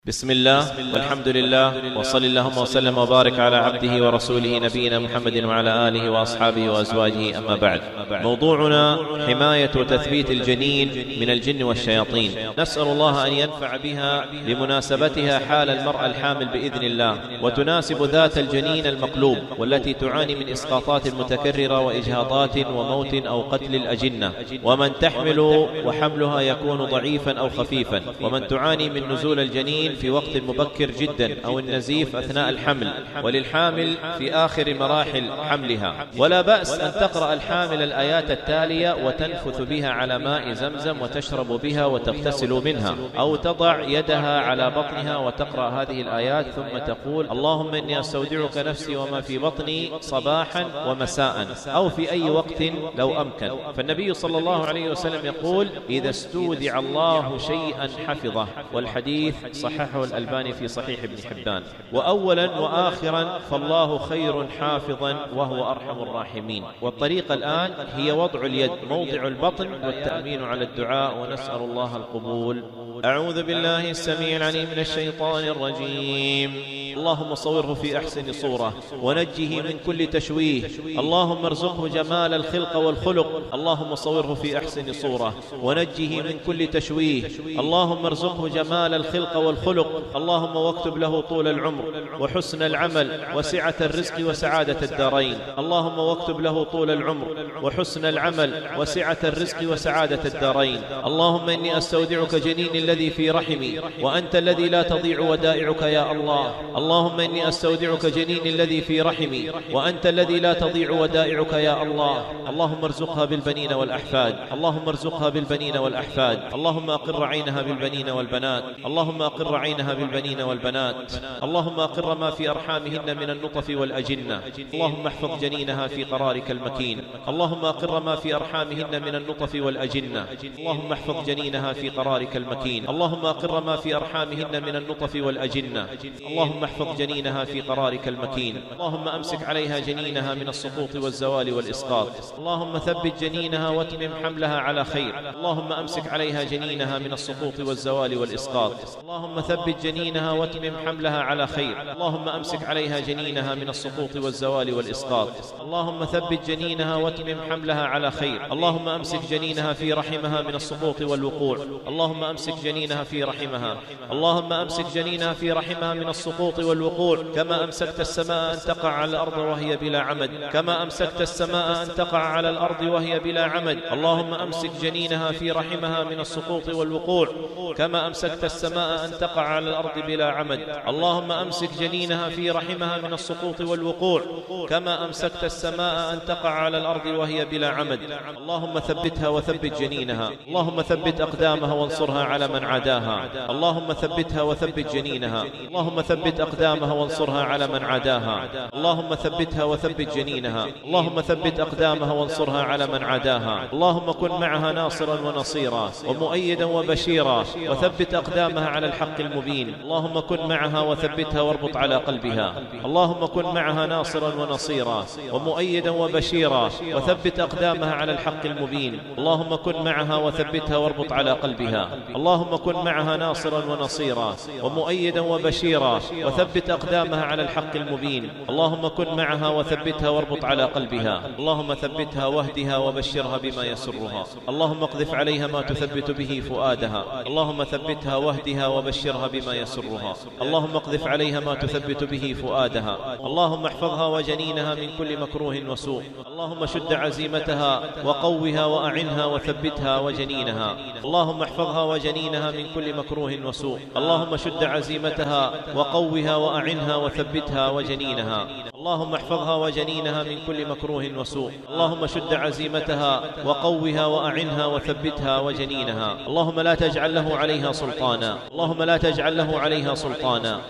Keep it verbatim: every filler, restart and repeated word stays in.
بسم الله والحمد لله وصلى اللهم وسلم وبارك على عبده ورسوله نبينا محمد وعلى آله وأصحابه وأزواجه، أما بعد. موضوعنا حماية وتثبيت الجنين من الجن والشياطين. نسأل الله أن ينفع بها لمناسبتها حال المرأة الحامل بإذن الله، وتناسب ذات الجنين المقلوب والتي تعاني من إسقاطات متكررة وإجهاضات وموت أو قتل الأجنة، ومن تحمل وحملها يكون ضعيفا أو خفيفا، ومن تعاني من نزول الجنين في وقت مبكر جدا أو النزيف أثناء الحمل، وللحامل في آخر مراحل حملها. ولا بأس أن تقرأ الحامل الآيات التالية وتنفث بها على ماء زمزم وتشرب بها وتغتسل منها، أو تضع يدها على بطنها وتقرأ هذه الآيات ثم تقول: اللهم إني أستودعك نفسي وما في بطني صباحا ومساء، أو في أي وقت لو أمكن. فالنبي صلى الله عليه وسلم يقول: إذا استودع الله شيئا حفظه، والحديث صححه الألباني في صحيح ابن حبان. وأولا وآخرا فالله خير حافظا وهو أرحم الراحمين. والطريقة الآن هي وضع اليد موضع البطن والتأمين على الدعاء، ونسأل الله القبول. أعوذ بالله السميع العليم من الشيطان الرجيم. اللهم صوره في أحسن صورة ونجه من كل تشويه، اللهم ارزقه جمال الخلق والخلق. اللهم صوره في أحسن صورة ونجه من كل تشويه، اللهم ارزقه جمال الخلق والخلق. اللهم واكتب له طول العمر وحسن العمل وسعة الرزق وسعادة الدارين. اللهم واكتب له طول العمر وحسن العمل وسعة الرزق وسعادة الدارين. اللهم إني أستودعك جنيني الذي في رحمي، وأنت الذي لا تضيع ودائعك يا الله. اللهم إني أستودعك جنيني الذي في رحمي، وأنت الذي لا تضيع ودائعك يا الله. اللهم ارزقها بالبنين والأحفاد، اللهم ارزقها بالبنين والأحفاد. اللهم أقر عينها بالبنين والبنات، اللهم أقر عينها بالبنين والبنات. اللهم أقر ما في أرحامهن من النطف والأجنة. اللهم احفظ جنينها في قرارك المكين. اللهم أقر ما في أرحامهن من النطف والأجنة. اللهم احفظ جنينها في قرارك المكين. اللهم أقر ما في أرحامهن من النطف والأجنة. اللهم احفظ جنينها في قرارك المكين. اللهم أمسك عليها جنينها من السقوط والزوال والإسقاط. اللهم ثبت جنينها واتمم حملها على خير. اللهم أمسك عليها جنينها من السقوط والزوال والإسقاط. اللهم ثبت جنينها واتمم حملها على خير. اللهم أمسك عليها جنينها من السقوط والزوال والإسقاط. اللهم ثبت جنينها واتمم حملها على خير. اللهم أمسك جنينها في رحمها من السقوط والوقوع. اللهم أمسك جنينها في رحمها. اللهم أمسك جنينها في رحمها من السقوط والوقوع، كما أمسكت السماء أن تقع على الأرض وهي بلا عمد، كما أمسكت السماء أن تقع على الأرض وهي بلا عمد. اللهم أمسك جنينها في رحمها من السقوط والوقوع، كما أمسكت السماء أن تقع على الأرض بلا عمد. اللهم أمسك جنينها في رحمها من السقوط والوقوع، كما أمسكت السماء أن تقع على الأرض وهي بلا عمد. اللهم ثبتها وثبت جنينها. اللهم ثبت أقدامها وانصرها على من عاداها. اللهم ثبتها وثبت جنينها. اللهم ثبت أقدامها وانصرها على من عاداها. اللهم ثبتها وثبت جنينها. اللهم ثبت أقدامها وانصرها على من عاداها. اللهم كن معها ناصرا ونصيرا ومؤيدا وبشيرا، وثبت أقدامها على الحق المبين. اللهم كن معها وثبتها واربط على قلبها. اللهم كن معها ناصرا ونصيرا ومؤيدا وبشيرا، وثبت أقدامها على الحق المبين. اللهم كن معها وثبتها واربط على قلبها. اللهم كن معها ناصرا ونصيرا ومؤيدا وبشيرا، وثبت أقدامها على الحق المبين. اللهم كن معها وثبتها واربط على قلبها. اللهم ثبتها واهدها وبشرها بما يسرها. اللهم اقذف عليها ما تثبت به فؤادها. اللهم ثبتها واهدها وبشرها بما يسرها. اللهم اقذف عليها ما تثبت به فؤادها. اللهم احفظها وجنينها من كل مكروه وسوء. اللهم شد عزيمتها وقوها وأعنها وثبتها وجنينها. اللهم احفظها وجنينها من كل مكروه وسوء. اللهم شد عزيمتها وقوها وأعنها وثبتها وجنينها. اللهم احفظها وجنينها من كل مكروه وسوء. اللهم شد عزيمتها وقوها وأعنها وثبتها وجنينها. اللهم لا تجعل له عليها سلطانا. اللهم لا تجعل له عليها سلطانا.